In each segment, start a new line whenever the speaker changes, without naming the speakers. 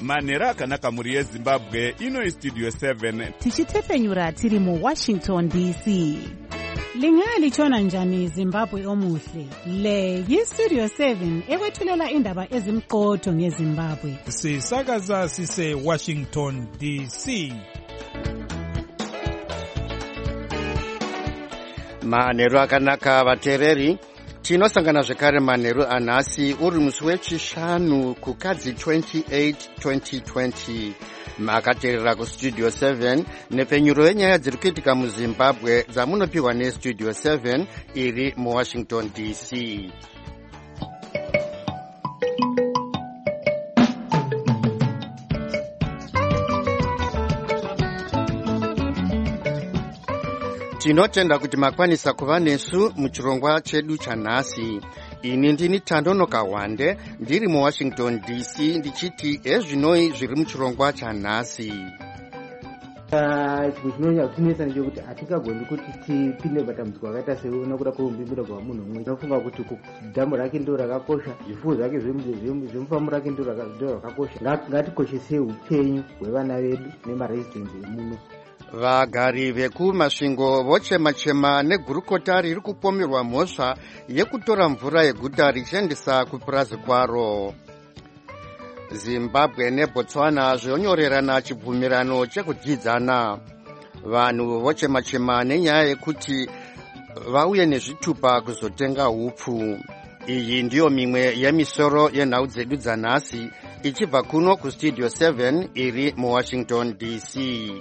manhero akanaka mhuri yezimbabwe. Ino istudio 7
tichitepfenyura tiri muWashington DC. Lingaya lichona njani Zimbabwe omuhle? Le yistudio 7 ekwethulela indaba ezimqotho ngeZimbabwe.
Sisakaza sise Washington DC.
Manhero akanaka vateereri, tinosangana zvekare manheru anhasi uri musi wechishanu kukadzi 28 2020. Makateerera kustudio 7 nepfenyuro yenyaya dziri kuitika muZimbabwe dzamunopiwa nestudio 7 iri muWashington DC. Tinotenda kuti makwanisa kuva nesu muchirongwa chedu chanhasi. Ini ndini Tandono Kawande ndiri muWashington DC ndichiti ezvinoi zviri muchirongwa chanhasi.
Chinonya kutinesa ndechekuti hatingagoni kuti tipinde matambudziko akaita seona kuda kwemumbimbira kwa munhu mumwe. Tinofunga kuti dhamu rake ndiro rakakosha, zvifuwo zvake zvemufamu rake ndiro rakakosha. Ngatikoshesei upenyu hwevana vedu nemaresidhensi emuno.
Vagari vekumasvingo vochema-chema negurukota riri kupomerwa mhosva yekutora mvura yeguta richiendesa kupurazi kwaro. Zimbabwe neBotswana zvonyorerana chibvumirano chekudyidzana. Vanhu vochema-chema nenyaya yekuti vauye nezvitupa kuzotenga hupfu. Iyi ndiyo mimwe yemisoro yenhau dzedu dzanhasi ichibva kuno kustudio 7 iri muWashington DC.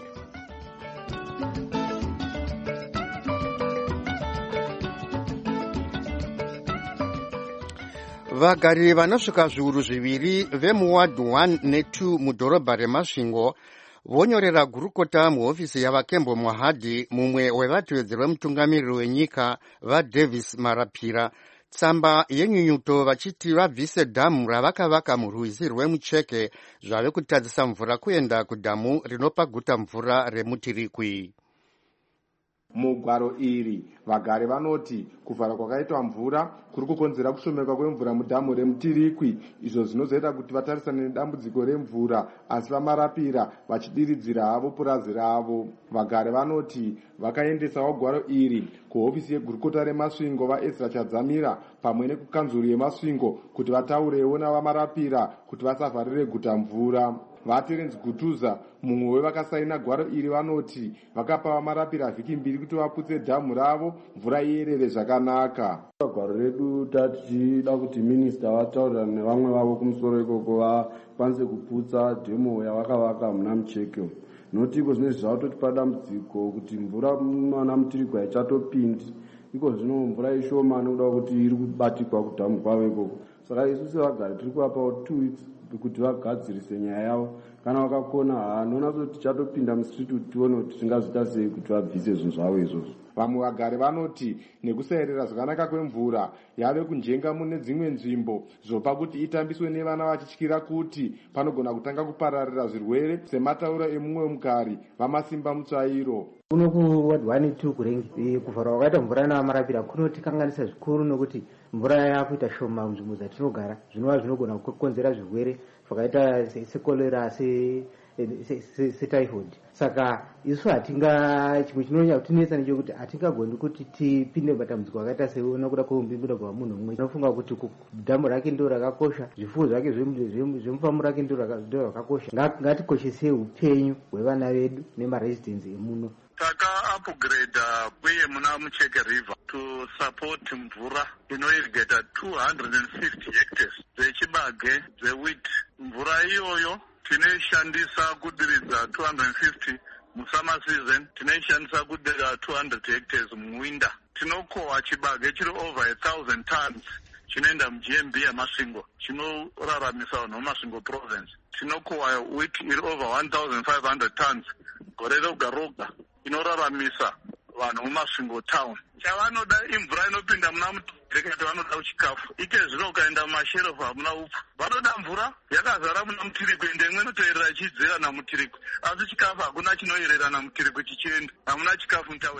Vagari vanosvika zviuru zviviri vemuward 1 ne2 mudhorobha remasvingo vonyorera gurukota muhofisi yavakembo Mohadi, mumwe wevatevedzeri vemutungamiriri wenyika vaDavis Marapira, tsamba yenyunyuto vachiti vabvise dhamu ravakavaka murwizi rwemucheke zvave kutadzisa mvura kuenda kudhamu rinopa guta mvura remutirikwi.
Mugwaro iri vagari vanoti kuvhara kwakaitwa mvura kuri kukonzera kushomeka kwemvura mudhamu remutirikwi, izvo zvinozoita kuti vatarisane nedambudziko remvura, asi vaMarapira vachidiridzira havo purazi ravo. Vagari vanoti vakaendesawo gwaro iri kuhofisi yegurukota remasvingo vaEzra Chadzamira pamwe nekukanzuru yemasvingo kuti vataurewo navaMarapira kuti vasavharire guta mvura. VaTerence Gutuza, mumwe wevakasaina gwaro iri, vanoti vakapa vaMarapira vhiki 2 kuti vaputse dhamu ravo mvura iyerere zvakanaka.
Gwaro redu tichida kuti minista vataurirane nevamwe vavo kumusoro ikoko vakwanise kuputsa dhemu yavakavaka muna mucheke. Noti iko zvino zvatotipa dambudziko kuti mvura muna mutirikwa haichatopindi. Iko zvino mvura ishoma nekuda kuti iri kubatikwa kudhamu kwavo ikoko. Saka isu sevagari tiri kuvapawo 2 weeks kuti vagadzirise nyaya yavo. Kana vakakona hanoona kuti tichatopinda mustriti kuti tione kuti tingazviita sei kuti vabvise zvinhu zvavo izvozvo.
Vamwe vagari vanoti nekusaerera zvakanaka kwemvura yave kunjenga mune dzimwe nzvimbo zvopa kuti itambiswe nevana vachityira kuti panogona kutanga kupararira zvirwere sematauro emumwe mugari vamasimba mutsvairo.
Kuno kuward 1 2 kurengi kuvhara kwakaita mvura navaMarapira kunotikanganisa zvikuru nokuti mvura yakuita shoma munzvimbo dzatinogara, zvinova zvinogona kukonzera zvirwere zvakaita sekolera setyphoid. Saka isu chimwe chinonyanya kutinetsa ndechekuti hatingagoni kuti tipinde matambudziko akaita seona kuda kwemumbimbira kwa munhu mumwe. Tinofunga kuti dhamu rake ndiro rakakosha, zvifuwo zvake zvemufamu rake ndiro rakakosha. Ngatikoshesei upenyu hwevana vedu nemaresidhensi emuno.
Taka-upgrade uye muna Mucheke River to support mvura inoirrigata 250 hectares dzechibage dzewheat. Mvura iyoyo tinoishandisa kudiridza 250 musummer season, tinoishandisa kudirira 200 hectares muwinter. Tinokohwa chibage chiri over 1,000 tons chinoenda muGMB yemasvingo chinoraramisa vanhu vemasvingo province. Tinokohwa wheat iri over 1,500 tons gore roga roga inoraramisa vanhu mumasvingo town. Chavanoda imvura inopinda muna mutirikati, vanoda chikafu. Ike zvino ukaenda mumasherefu hamuna upfu. Vanoda mvura yakazara muna mutirikwi ende imwe inotoerera ichidzera namutirikwi. Asi chikafu hakuna chinoerera namutirikwi chichienda. Hamuna chikafu mutawende.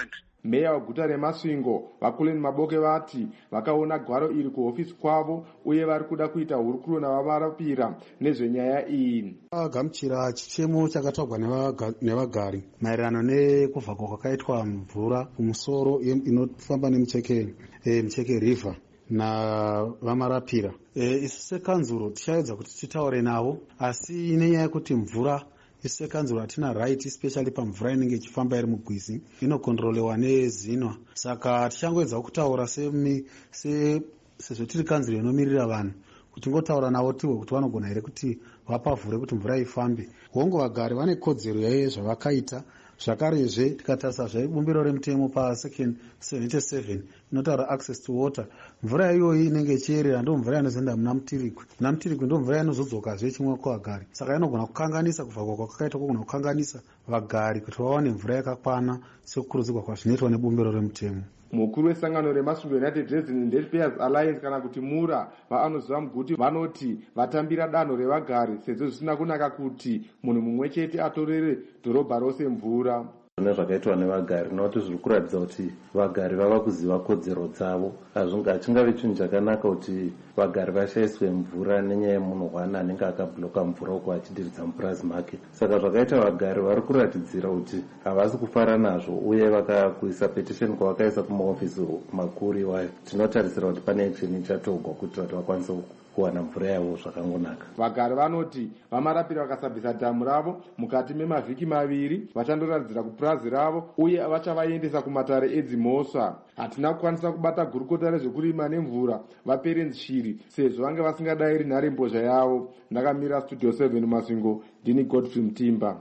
meya weguta remasvingo vacolin maboke vati vakaona gwaro iri kuhofisi kwavo uye vari kuda kuita hurukuro navavarapira nezvenyaya iyi.
Agamuchira chichemo chakatagwa nevagari maererano nekuvhagwa kwakaitwa mvura kumusoro inofamba nemucheke river navamarapira. Isu sekanzuro tichaedza kuti titaure navo, asi nenyaya yekuti mvura isu sekanzuro hatina right especially pamvura inenge ichifamba iri mugwizi inokontrolewa nezinwa. Saka tichangoedza kutaura sezvo tiri kanzuro inomirira vanhu kuti ngotaura navo tiwe kuti vanogona here kuti vapavhure kuti mvura ifambe. Hongu vagari vane kodzero yaiye zvavakaita. Zvakarezve tikatarisa zvebumbiro remutemo pasection 77 inotaura access to water, mvura iyoyi inenge ichierera ndo mvura inozoenda muna mutirikwi. Muna mutirikwi ndo mvura inozodzokazve chimwe kuvagari. Saka inogona kukanganisa kuvhagwa kwakaita kugona kukanganisa vagari kuti vawane mvura yakakwana sekukurudzirwa kwazvinoitwa nebumbiro remutemo.
Mukuru wesangano remasvingo United Resident Ratepayers Alliance kana kuti MURA vaanoziva muguti vanoti vatambira danho revagari sezvo zvisina kunaka kuti munhu mumwe chete atorere dhorobha rose mvura.
Zvakaitwa nevagari nokuti zviri kuratidza kuti vagari vava kuziva kodzero dzavo. Hachingave chinhu chakanaka kuti vagari vashayiswe mvura nenyaya yemunhu anenge akabhuloka mvura uko achidiridza mupurazi make. Saka zvakaita vagari vari kuratidzira kuti havasi kufara nazvo uye vakakuisa petition kwavakaisa kumaofisi makuru iwayo. Tinotarisira kuti pane action ichatogwa kuitira kuti vakwanise kuwana mvura yavo zvakangonaka.
Vagari vanoti vamarapira vakasabvisa dhamu ravo mukati memavhiki maviri vachandoratidzira kupurazi ravo uye vachavaendesa kumatare edzimhosva. Hatina kukwanisa kubata gurukota rezvekurima nemvura vaPerens Shiri sezvo vange vasingadayiri nharembozha yavo. Ndakamira studio 7 Masvingo, ndini Godfrey Mutimba.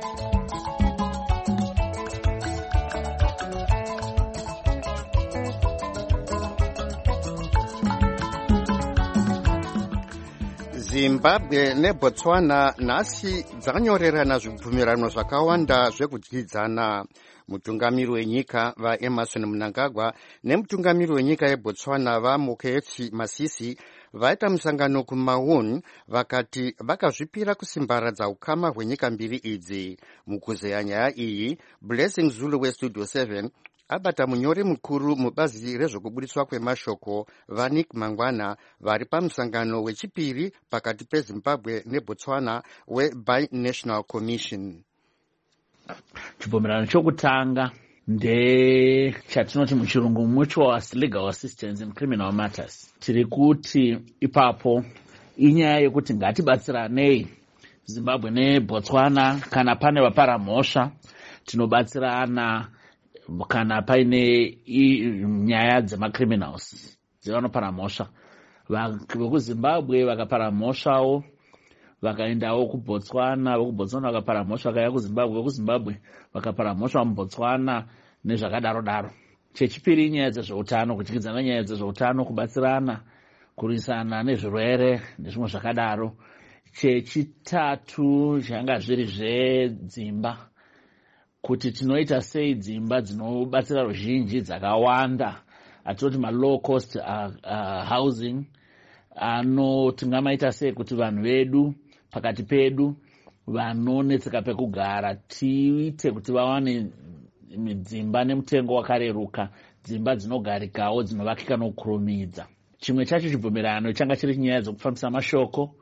Zimbabwe neBotswana nhasi dzanyorerana zvibvumirano zvakawanda zvekudyidzana. Mutungamiri wenyika vaEmmerson Mnangagwa nemutungamiri wenyika yeBotswana vaMokhethi Masisi vaita musangano kuMaun vakati vakazvipira kusimbaradza ukama hwenyika mbiri idzi. Mukuzeya nyaya iyi, Blessing Zulu weStudio 7 abata munyori mukuru mubazi rezvokubudiswa kwemashoko vaNick Mangwana vari pamusangano wechipiri pakati peZimbabwe neBotswana weBinational Commission.
Chibvumirano chokutanga ndechatinoti muchirungu mutual legal assistance in criminal matters. Tiri kuti ipapo inyaya yekuti ngatibatsiranei Zimbabwe neBotswana kana pane vaparamhosva tinobatsirana kana paine nyaya dzemacriminals dzevanopara mhosva. Vekuzimbabwe vakapara mhosvawo vakaendawo kuBotswana, vekuBotswana vakapara mhosva vakauya kuZimbabwe, vekuZimbabwe vakapara mhosva muBotswana nezvakadaro-daro. Chechipiri nyaya dzezveutano, kudyidzana nyaya dzezveutano, kubatsirana kurwisana nezvirwere nezvimwe zvakadaro. Chechitatu zvanga zviri zvedzimba, kuti tinoita sei dzimba dzinobatsira ruzhinji dzakawanda, atinoti ma-low cost housing, tingamaita sei kuti vanhu vedu pakati pedu vanonetseka pekugara tiite kuti vawane dzimba nemutengo wakareruka, dzimba dzinogarikawo dzinovakika nokukurumidza. Chimwe chacho chibvumirano changa chiri nyaya dzokufambisa mashoko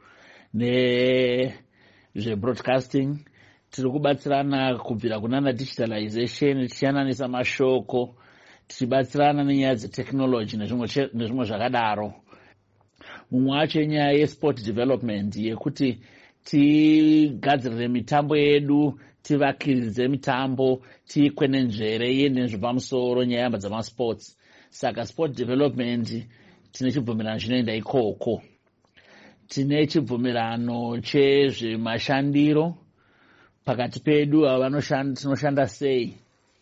nezvebroadcasting. Tiri kubatsirana kubvira kunana digitalization tichiyananisa mashoko, tichibatsirana nenyaya dzetechnology nezvimwe zvakadaro. Mumwe wacho nyaya yesport development yekuti tigadzirire mitambo yedu, tivakiridze mitambo, tiikwenenzvere iende nezvepamusoro nyaya dzamasports. Saka sport development tine chibvumirano chinoenda ikoko. Tine chibvumirano chezvemashandiro pakati pedu tinoshanda sei.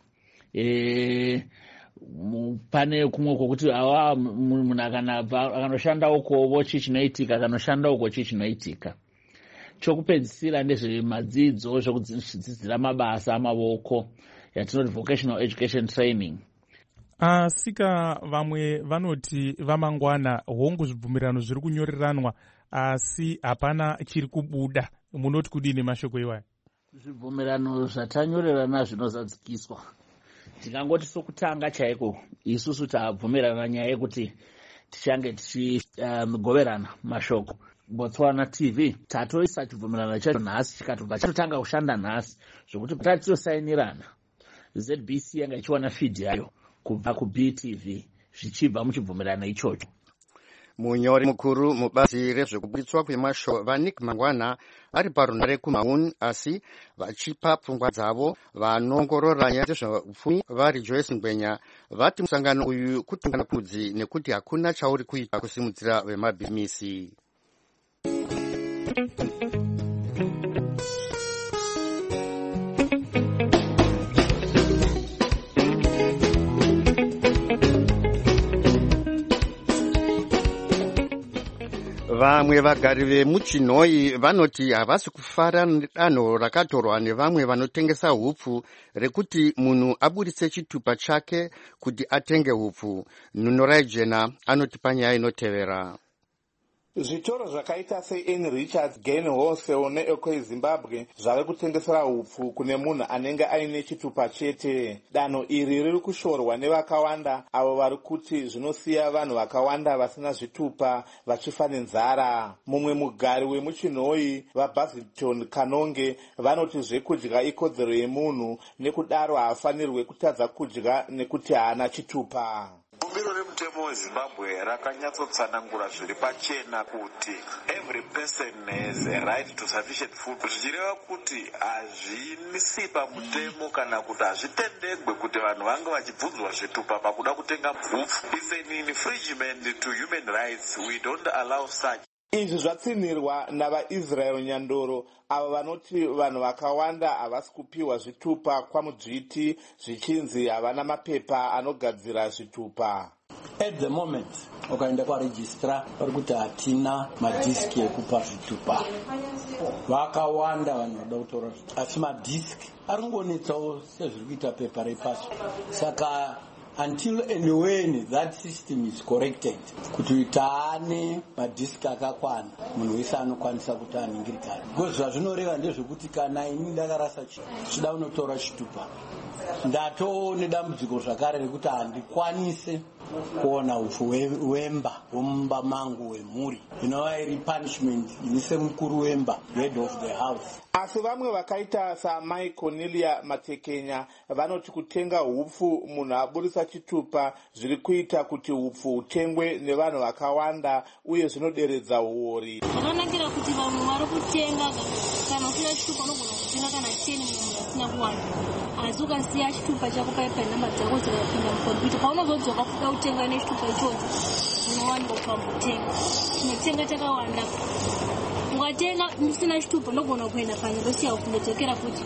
Pane kumwe kwokuti munhu akanoshanda uko chichinoitika, akanoshanda uko chichinoitika. Chokupedzisira ndezvemadzidzo zvekudzidzira mabasa amavoko yatinoti vocational education training.
Asika vamwe vanoti vamangwana hongu zvibvumirano zviri kunyoreranwa asi hapana chiri kubuda. Munoti kudini mashoko iwayo?
Zvibvumirano zvatanyorerana zvinozadzikiswa. Ndingangoti sokutanga chaiko isusu tabvumirana nyaya yekuti tichange tichigoverana mashoko. Botswana TV tatoisa chibvumirano chacho nhasi chikatobva chatotanga kushanda nhasi zvokuti tatitosainirana. ZBC yanga ichiwana feed yayo kubva kuBTV zvichibva muchibvumirano ichocho.
Munyori mukuru mubazi rezvekubuditswa kwemashoko vaNick Mangwana ari parunare kuMaun asi vachipa pfungwa dzavo vanongorora nyaya dzezveupfumi vari Joyce Ngwenya vati musangano uyu kutungana kudzi nekuti hakuna chauri kuita kusimudzira vemabhizimisi. Vamwe vagari vemuChinoi vanoti havasi kufara nedanho rakatorwa nevamwe vanotengesa hupfu rekuti munhu aburitse chitupa chake kuti atenge hupfu. Nunorai Jena anoti panyaya inotevera.
Zvitoro zvakaita seN Richards, Gain Wholesale neEco Zimbabwe zvave kutengesera hupfu kune munhu anenge aine chitupa chete. Danho iri riri kushorwa nevakawanda avo vari kuti zvinosiya vanhu vakawanda vasina zvitupa vachifa nenzara. Mumwe mugari wemuChinoi vaBaziton Kanonge vanoti zvekudya ikodzero yemunhu nekudaro haafanirwe kutadza kudya nekuti haana chitupa.
Bumbiro remutemo weZimbabwe rakanyatsotsanangura zviri pachena kuti every person has a right to sufficient food. Zvichireva kuti hazvimisi pamutemo kana kuti hazvitendegwe kuti vanhu vange vachibvunzwa zvitupa pakuda kutenga hupfu. It's an infringement to human rights. We don't allow such.
Izvi zvatsinirwa navaIsrael Nyandoro avo vanoti vanhu vakawanda havasi kupiwa zvitupa kwamudzviti zvichinzi havana mapepa anogadzira zvitupa.
At the moment, ukaenda kwaregistrar vari kuti hatina madhiski ekupa zvitupa. Vakawanda vanhu vada kutora asi madhiski ari kungonetsawo sezviri kuita pepa repasi. Saka until and when that system is corrected, kuti taane madhiski akakwana, munhu wese anokwanisa kuti aningirikane. Because zvazvinoreva ndezvekuti kana ini ndakarasa chida unotora chitupa, ndatoone dambudziko zvakare rekuti handikwanise kuona upfu wemba womumba mangu wemhuri, inova iri punishment inise mukuru wemba, head of the house.
Asi vamwe vakaita saMai Cornelia Matekenya vanoti kutenga hupfu munhu aburisa chitupa zviri kuita kuti hupfu hutengwe nevanhu vakawanda uye zvinoderedza uori.
Zvakanakira kuti vamwe vari kutenga kana usina chitupa unogona kutenga kana 10 munhu asina kuwana. Asi ukasiya chitupa chako paipa namba dzako dzikapinda mukombiyuta paunozodzoka kuda kutenga nechitupa ichocho unowanika ukambotenga. Tinotenga takawanda. Ukatenga musina chitupa unogona kuenda panyongosiya kundodzokera futi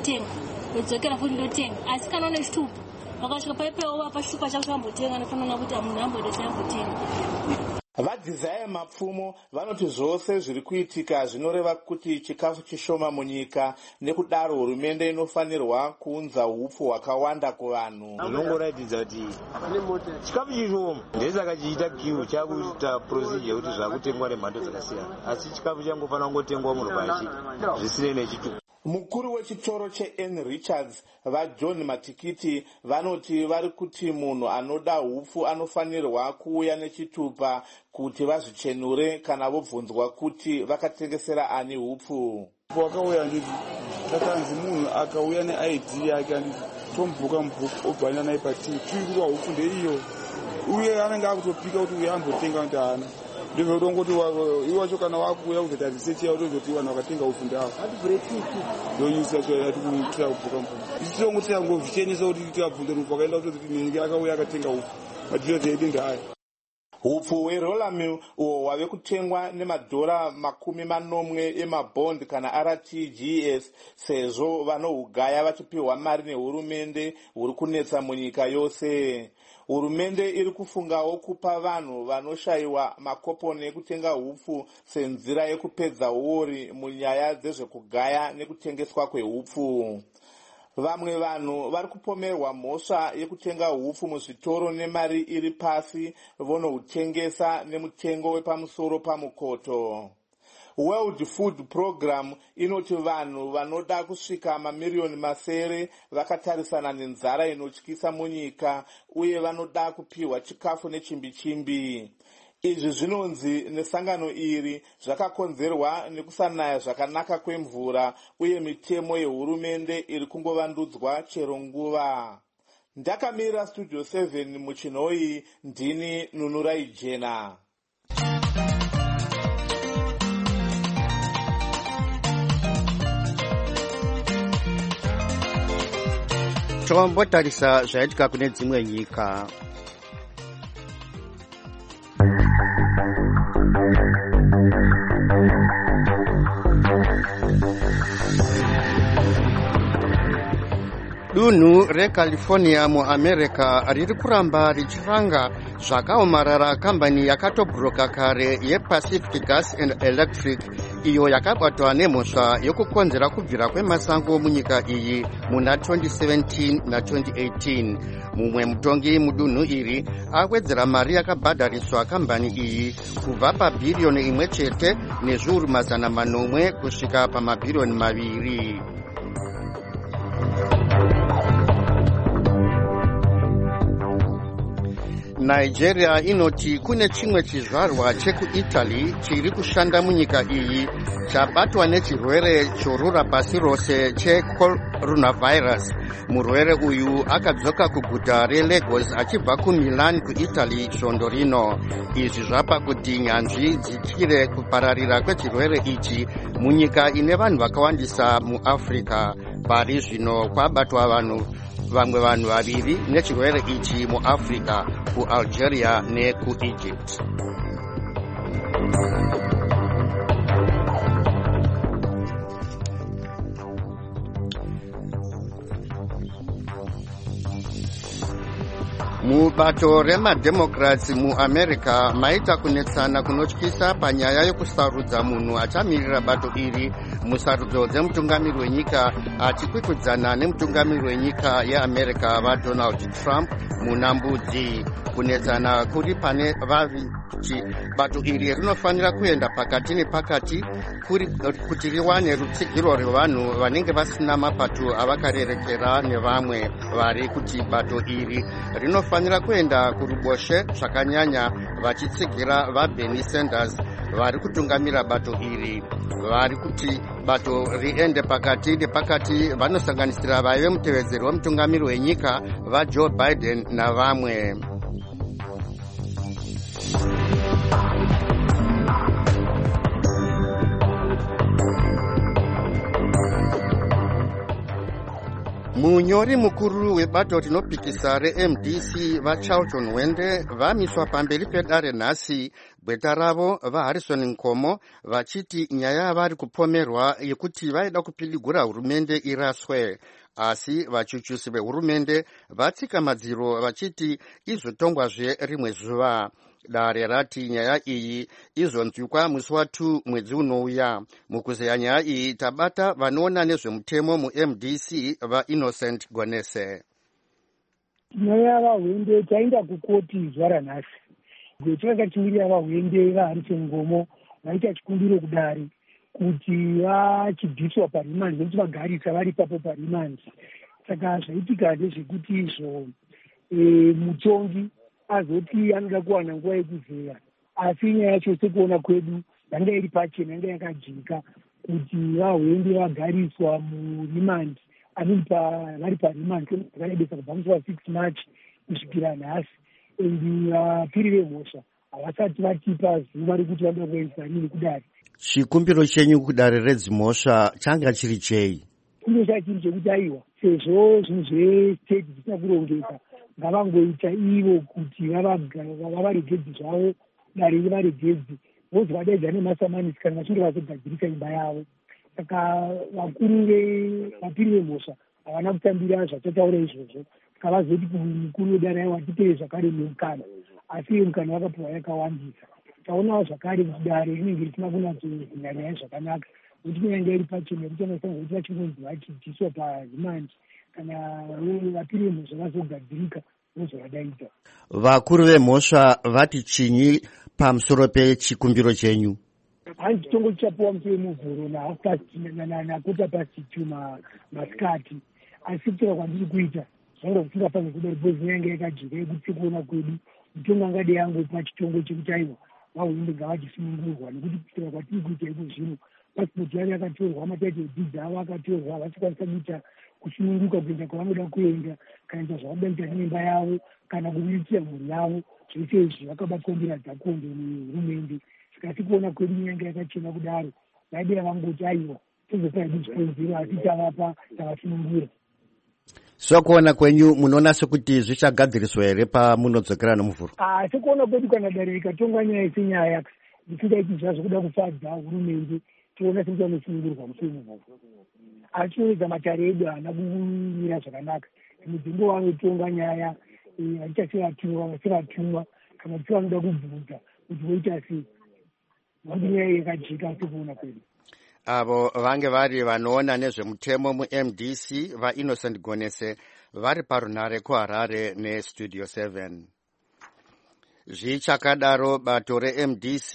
ndotenga. Asi kana une chitupa wakasvika paipa wapa chitupa chako chambotenga nofanira kuti munhu ambodesa ambotenga.
VaDesire Mapfumo vanoti zvose zviri kuitika zvinoreva kuti chikafu chishoma munyika nekudaro hurumende inofanirwa kuunza hupfu hwakawanda kuvanhu.
Zvinongoratidza kuti chikafu chishoma ndesaka chiita kiu chakuita procedure kuti zvakutengwa nemhando dzakasiyana, asi chikafu changofanira kungotengwa munhu paachida zvisine nechitupa.
Mukuru wechitoro cheN Richards vaJohn Matikiti vanoti vari kuti munhu anoda hupfu anofanirwa kuuya nechitupa kuti vazvichenure kana vobvunzwa kuti vakatengesera ani hupfu.
Wakauya nditi takanzi munhu akauya neID yake anditi tomubhuka mubhuku obhanya naye pativi tiri hupfu ndeiyo uye anenge akutopika kuti uye ambotenga kuti haana. Ndizvodongoti iwacho kana wakuuya kuzoita research yavo tozoti vanhu vakatenga hupfu ndavo ndoyusa yati kuitira kubhuka mubhuku isi tongo tirangovichenesa kuti tivabvunze kuti wakaenda kutozoti ninge akauya akatenga hupfu madhiro teidi ndehaya.
Hupfu hweRolamill uho hwave kutengwa nemadhora 40 emabhondi kana RTGS sezvo vanohugaya vachipiwa mari nehurumende huri kunetsa munyika yose. Hurumende iri kufungawo kupa vanhu vanoshayiwa makoponi ekutenga hupfu senzira yekupedza uori munyaya dzezvekugaya nekutengeswa kwehupfu. Vamwe vanhu vari kupomerwa mhosva yekutenga hupfu muzvitoro nemari iri pasi vonohutengesa nemutengo wepamusoro pamukoto. World Food Program inoti vanhu vanoda kusvika mamiliyoni masere vakatarisana nenzara inotyisa munyika uye vanoda kupiwa chikafu nechimbi-chimbi. Izvi zvinonzi nesangano iri zvakakonzerwa nekusanaya zvakanaka kwemvura uye mitemo yehurumende iri kungovandudzwa chero nguva. Ndakamira Studio 7 muChinoi, ndini Nunurai Jena.
Tombotarisa zvaitika kune dzimwe nyika. Dunhu reCalifornia muAmerica riri kuramba richiranga zvakaomarara kambani yakatobhuroka kare yePacific Gas and Electric iyo yakabatwa nemhosva yokukonzera kubvira kwemasango munyika iyi muna 2017 na2018. Mumwe mutongi mudunhu iri awedzera mari yakabhadhariswa kambani iyi kubva pabhiriyoni imwe chete nezviuru mazana manomwe kusvika pamabhiriyoni 2. Nigeria inoti kune chimwe chizvarwa chekuItaly chiri kushanda munyika iyi chabatwa nechirwere chorura pasi rose checoronavirus. Murwere uyu akadzoka kuguta reLagos achibva kuMilan kuItaly svondo rino. Izvi zvapa kuti nyanzvi dzityire kupararira kwechirwere ichi munyika ine vanhu vakawandisa muAfrica. Pari zvino kwabatwa vamwe vanhu vaviri nechirwere ichi muAfrica, kuAlgeria nekuEgypt. Mubato remademocrats muAmerica maita kunetsana kunotyisa panyaya yokusarudza munhu achamirira bato iri musarudzo dzemutungamiri wenyika achikwikwidzana nemutungamiri wenyika yeAmerica vaDonald Trump muna Mbudzi. Kunetsana kuri pane vachi bato iri rinofanira kuenda pakati nepakati kuti riwane rutsigiro rwevanhu vanenge vasina mapato avakarerekera nevamwe vari kuti bato iri rinofanira kuenda kuruboshwe zvakanyanya vachitsigira vaBernie Sanders vari kutungamira bato iri. Vari kuti bato riende pakati nepakati vanosanganisira vaive mutevedzeri wemutungamiri wenyika vaJoe Biden navamwe. Munyori mukuru webato rinopikisa reMDC vaCharlton Wende vamiswa pamberi pedare nhasi. Bweta ravo vaHarrison Nkomo vachiti nyaya yavari kupomerwa yekuti vaida kupidigura hurumende iraswe. Asi vachuchusi vehurumende vatsika madziro vachiti izotongwazve rimwe zuva. Dare rati nyaya iyi izonzwikwa musi wa2 mwedzi unouya. Mukuzeya nyaya iyi tabata vanoona nezvemutemo muMDC vaInnocent Gonese.
Nyaya vaHwende taenda kukoti zuva ranhasi. Takakachimirira vaHwende vaHarrison Nkomo vaita chikumbiro kudare kuti vachibviswa parimandi nekuti vagarisa vari papo parimandi. Saka zvaitika ndezvekuti izvo mutongi azoti anoda kuwana nguva yekuzeya, asi nyaya yacho sekuona kwedu yanga iri pachena, yanga yakajika kuti vaHwende vagariswa murimandi vari parimandi zvakarebesa kubva musi wa6 March kusvikira nhasi. Vapiri vemhosva havasati vatipa zuva rekuti vanoda kuendesa rini kudare.
Chikumbiro chenyu kudare redzimhosva changa chiri chei?
Chikumbiro chacho chiri chekuti aiwa, sezvo zvinhu zvestate zvisina kurongeka, ngavangoita ivo kuti vavaregedzi zvavo, dare rivaregedzi, vozi vadaidza nemasamanisi kana vachinge vazogadzirisa imba yavo. Saka vapiri vemhosva havana kutambira zvachataura izvozvo. Saka vazoti mukuru wedare aiwa titei zvakare mukana, asi mukana vakapiwa yakawandisa. Taonawo zvakare kuti dare rinenge risina kunatsohinga nyaya zvakanaka, kuti kunyange iri pachena yekuti vanosanga kuti vachingonzi vachibviswa parimandi kana vapiri vemhosva vazogadzirika vozovadaidza.
Vakuru vemhosva vati chinyi pamusoro pechikumbiro chenyu?
handi chitongo chichapuwa musi wemuvhuro nakota pasi 2 masikati. Asi kutora kwandiri kuita zvaura kusingafaniri kudari bhozi yange yakajika yekuti kuona kwedu mutongo angade yangu pachitongo chekuti aiwa vahunde ngavachisunungurwa nekuti kutora kwatiri kuita iko zvino pasipoti yavo yakatorwa, mataiti edzidzi avo akatorwa, havachikwanisa kuita kusununguka kuenda kwavanoda kuenda kana ita zvavadaita neimba yavo kana kuriritira mhuri yavo. Zvese izvi vakabatwa njira dzakonde nehurumende. Sikasi kuona kwedu nyanga yakachena kudaro vaidera vangoti aiwa tozopaedu zvikonzero asi tavapa tavasunungura.
Sokuona kwenyu munoona sekuti zvichagadziriswa here pamunodzokera nomuvhuro?
Sekuona kwedu kana dare rikatonga nyaya senyaya ndisingaiti zvazvo kuda kufadza hurumende tiona sekuti vanosunungurwa musi wemuvhuro. Asi tinoedza matare edu haana kumira zvakanaka. Mudzimbo vanotonga nyaya hatichasevatumwa kana kuti vanoda kubvunza kuti voita sei. Vange nyaya yakajika sekuona kwedu.
Avo vange vari vanoona nezvemutemo muMDC vaInnocent Gonese vari parunare kuHarare neStudio 7. Zvichakadaro bato reMDC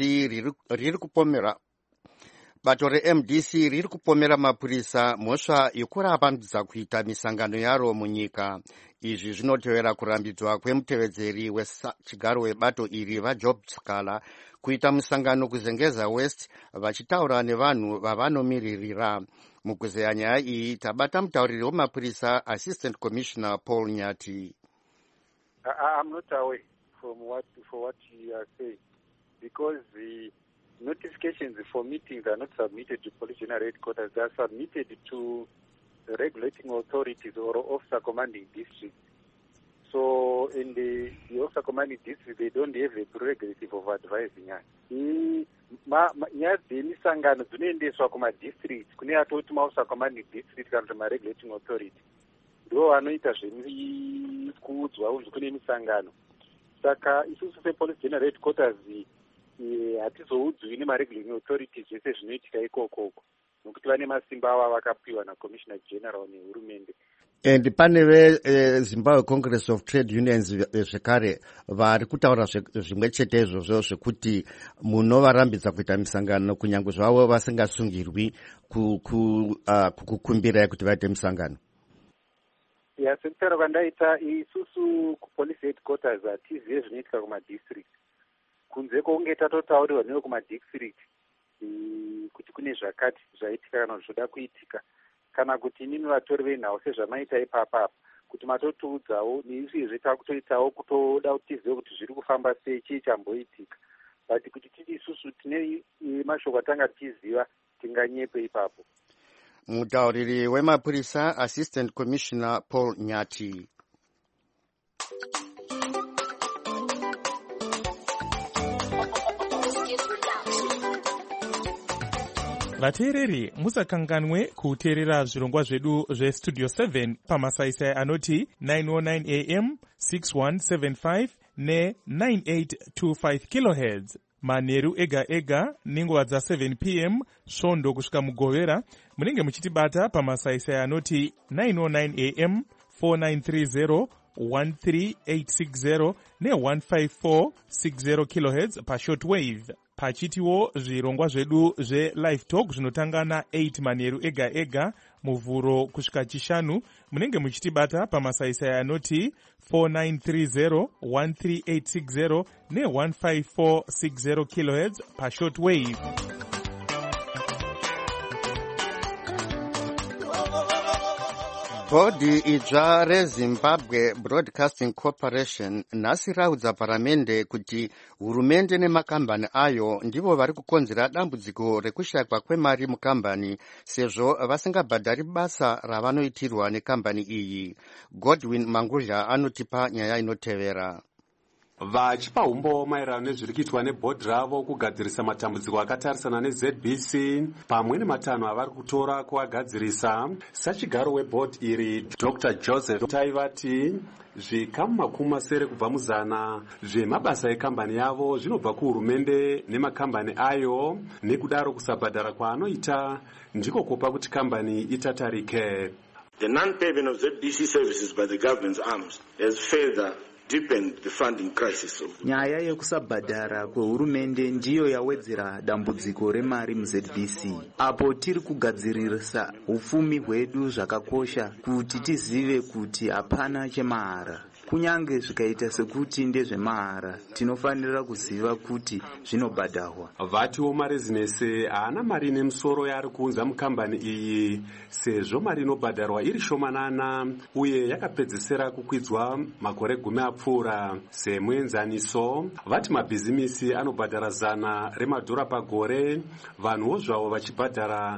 riri kupomera mapurisa mhosva yokurapandudza kuita misangano yaro munyika. Izvi zvinotevera kurambidzwa kwemutevedzeri wechigaro webato iri vaJob Scala kuita musangano kuZengeza West vachitaura nevanhu vavanomiririra. Mukuzeya nyaya iyi tabata mutauriri wemapurisa Assistant Commissioner Paul Nyati.
I'm not aware for what you are saying because the notifications for meetings are not submitted to Police General Headquarters. They are submitted to the regulating authorities or officer commanding district. So in the officer commanding district, they don't have a prerogative of advising us. Nyaya dzemisangano dzinoendeswa kumadistrict kune atoti maofficer commanding district kana kuti maregulating authority ndo vanoita zvekuudzwa unzwi kune misangano. Saka isusu sepolice general headquarters hatizoudzwi nemaregulating authorities zvese zvinoitika ikokoko nokuti vane masimba ava vakapiwa naCommissioner General nehurumende.
And pane veZimbabwe Congress of Trade Unions zvekare vari kutaura zvimwe chete izvozvo zvekuti munovarambidza kuita misangano kunyange zvavo vasingasungirwi kukukumbirai kuti vaite misangano.
Sekutaro kandaita isusu kupolice headquarters hatizive zvinoitika kumadistrict kunze kwokunge tatotaurirwa newe kumadistrict kuti kune zvakati zvaitika kana zvoda kuitika kana kuti inini vatori venhau sezvamaita ipapa kuti matotiudzawo neizvizve takutoitawo kutoda kuti tizive kuti zviri kufamba sei chii chamboitika but kuti titi isusu tine mashoko atanga tichiziva tinganyepe ipapo.
Mutauriri wemapurisa Assistant Commissioner Paul Nyati.
vateereri musakanganwe kuteerera zvirongwa zvedu zvestudio 7 pamasaisai anoti 909 am 6175 ne9825 kilohertz manheru ega ega nenguva dza7 pm svondo kusvika mugovera. Munenge muchitibata pamasaisai anoti 909 am 4930 13860 ne15460 kilohertz pashortwave. Pachitiwo zvirongwa zvedu zve-live talk zvinotangana 8 manheru ega ega muvhuro kusvika chishanu. Munenge muchitibata pamasaisai anoti 4930 13860 ne15460 kilohertz pashortwave.
Bhodhi idzva reZimbabwe Broadcasting Corporation nhasi raudza paramende kuti hurumende nemakambani ayo ndivo vari kukonzera dambudziko rekushayikwa kwemari mukambani sezvo vasingabhadhari basa ravanoitirwa nekambani iyi. Godwin Mangudla anotipa nyaya inotevera.
Vachipa umbo maererano nezviri kuitwa nebhodhi ravo kugadzirisa matambudziko akatarisana neZBC pamwe nematanho avari kutora kuagadzirisa. Sachigaro webhodhi iri Dr. Joseph Taivati zvikamu makumi masere kubva muzana zvemabasa ekambani yavo zvinobva kuhurumende nemakambani ayo, nekudaro kusabhadhara kwaanoita ndiko kupa kuti kambani itatarike.
The non-payment of ZBC services by the government's arms has further deepened the funding crisis.
Nyaya yekusabhadhara kwehurumende ndiyo yawedzera dambudziko remari muZBC. Apo tiri kugadzirisa upfumi hwedu zvakakosha kuti tizive kuti hapana chemahara. Kunyange zvikaita sekuti ndezvemahara, tinofanira kuziva kuti zvinobhadharwa.
Vatiwo marezinesi haana mari nemusoro yaari kuunza mukambani iyi, sezvo mari inobhadharwa iri shomanana uye yakapedzesera kukwidzwa makore 10 apfuura. Semuenzaniso, vati mabhizimisi anobhadhara $100 pagore, vanhuwo zvavo vachibhadhara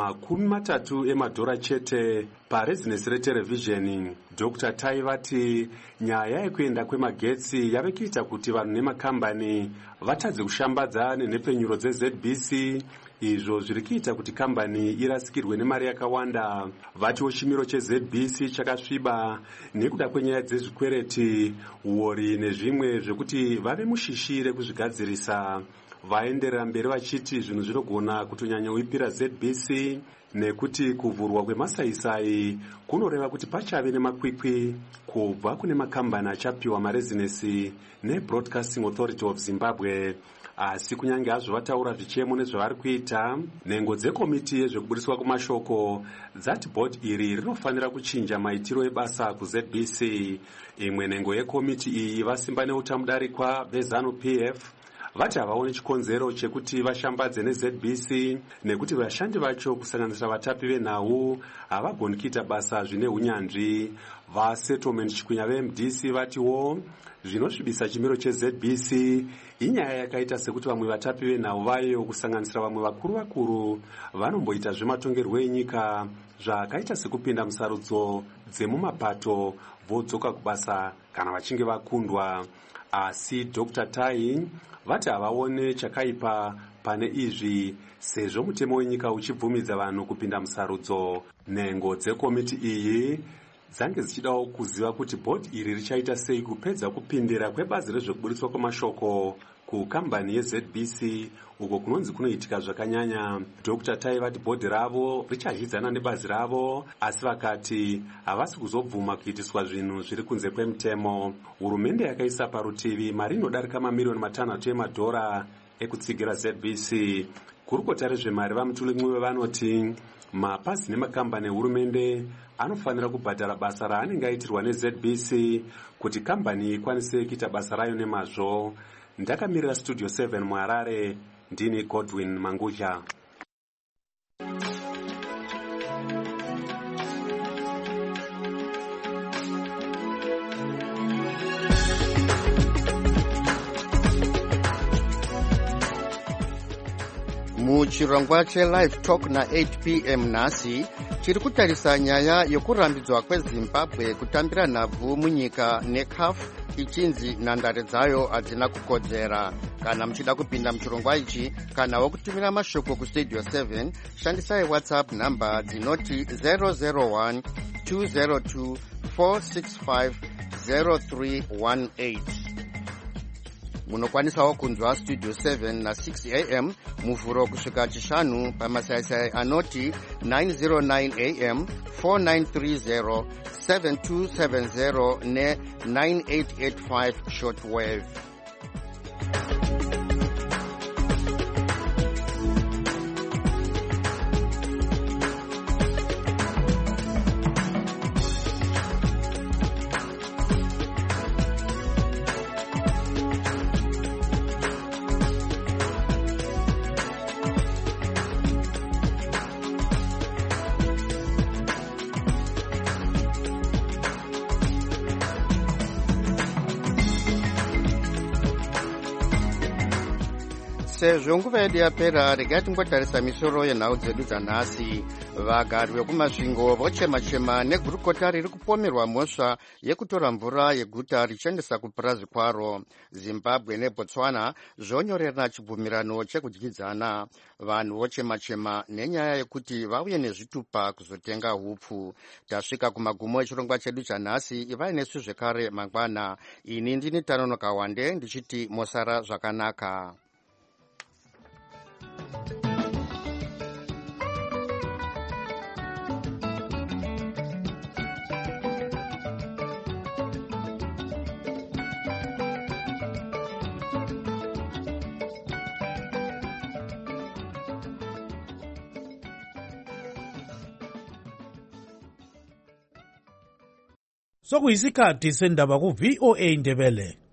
$30 chete parezinesi reterevhizheni. Dr. Tai vati nyaya yekuenda kwemagetsi yave kuita kuti vanhu nemakambani vatadze kushambadza nenhepfenyuro dzeZBC, izvo zviri kuita kuti kambani irasikirwe nemari yakawanda. Vatiwo chimiro cheZBC chakasviba nekuda kwenyaya dzezvikwereti, uori nezvimwe zvekuti vave mushishi rekuzvigadzirisa. Vaenderera mberi vachiti zvinhu zvinogona kutonyanya kuipira ZBC nekuti kuvhurwa kwemasaisai kunoreva kuti pachave nemakwikwi kubva kune makambani achapiwa marezinesi neBroadcasting Authority of Zimbabwe. Asi kunyange hazvo vataura zvichemo nezvavari kuita, nhengo dzekomiti yezvekubudiswa kwamashoko dzati bhodhi iri rinofanira kuchinja maitiro ebasa kuZBC. Imwe nhengo yekomiti iyi vasimba neutamudarikwa Bezano PF vati havaoni chikonzero chekuti vashambadze neZBC nekuti vashandi vacho kusanganisira vatapi venhau havagoni kuita basa zvine unyanzvi. VaSettlement Chikunya veMDC vatiwo zvinosvibisa chimiro cheZBC inyaya yakaita sekuti vamwe vatapi venhau vayo kusanganisira vamwe vakuru vanomboita zvematongerwo enyika zvakaita sekupinda musarudzo dzemumapato vodzoka kubasa kana vachinge vakundwa. Asi Dr. Tai vati havaone chakaipa pane izvi, sezvo mutemo wenyika uchibvumidza vanhu kupinda musarudzo. Nhengo dzekomiti iyi dzange dzichidawo kuziva kuti bhodhi iri richaita sei kupedza kupindira kwebazi rezvekubudiswa kwamashoko kukambani yeZBC uko kunonzi kunoitika zvakanyanya. Dr. Tai vati bhodhi ravo richazhidzana nebazi ravo, asi vakati havasi kuzobvuma kuitiswa zvinhu zviri kunze kwemutemo. Hurumende yakaisa parutivi mari inodarika $600 ekutsigira ZBC. Kurukota rezvemari vaMutulimwe vanoti mapazi nemakambani ehurumende anofanira kubhadhara basa raanenge aitirwa neZBC kuti kambani ikwanise kuita basa rayo nemazvo. Ndakamirira Studio 7 muHarare, ndini Godwin Mangudya.
Muchirongwa cheLive Talk na 8 p.m. nhasi chiri kutarisa nyaya yokurambidzwa kweZimbabwe kutambira nhabvu munyika neCAF ichinzi nhandare dzayo hadzina kukodzera. Kana muchida kupinda muchirongwa ichi kana wokutumira mashoko kuStudio 7, shandisai WhatsApp nhamba dzinoti 001 202 465 0318. Munokwanisawo kunzwa Studio 7 na 6 am muvhuro kusvika chishanu pamasaisai anoti 909 am 4930 7270 ne9885 shortwave. Sezvo nguva yedu yapera, regai tingotarisa misoro yenhau dzedu dzanhasi. Vagari vekumasvingo vochema-chema negurukota riri kupomerwa mhosva yekutora mvura yeguta richiendesa kupurazi kwaro. Zimbabwe neBotswana zvonyorerana chibvumirano chekudyidzana. Vanhu vochema-chema nenyaya yekuti vauye nezvitupa kuzotenga hupfu. Tasvika kumagumo echirongwa chedu chanhasi. Ivai nesu zvekare mangwana. Ini ndini Tanonoka Wande ndichiti mosara zvakanaka.
sokuyisikhathi sendaba ku-VOA Ndebele.